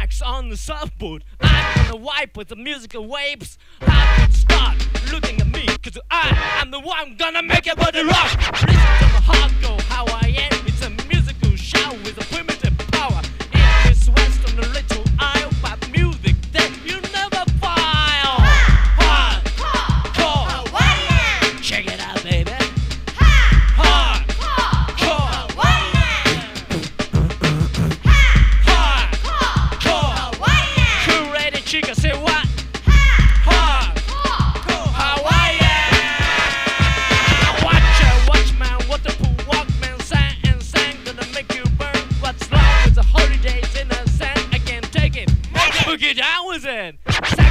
wax on the surfboard. I'm gonna wipe with the musical waves. I can start looking at me, cause I am the one gonna make your body rock. Listen to my heart go, how I am. It's a musical show with a primitive power. It is west on the little isle, but music that you never file. Hardcore Hawaiian. Check it out, baby. Hardcore Hawaiian. Cool lady chica, say what? Hardcore Hawaiian. Watchman, waterproof walkman, sang and sang, gonna make you burn. What's wrong with the holidays in the sand? I can't take it. Boogie down with it.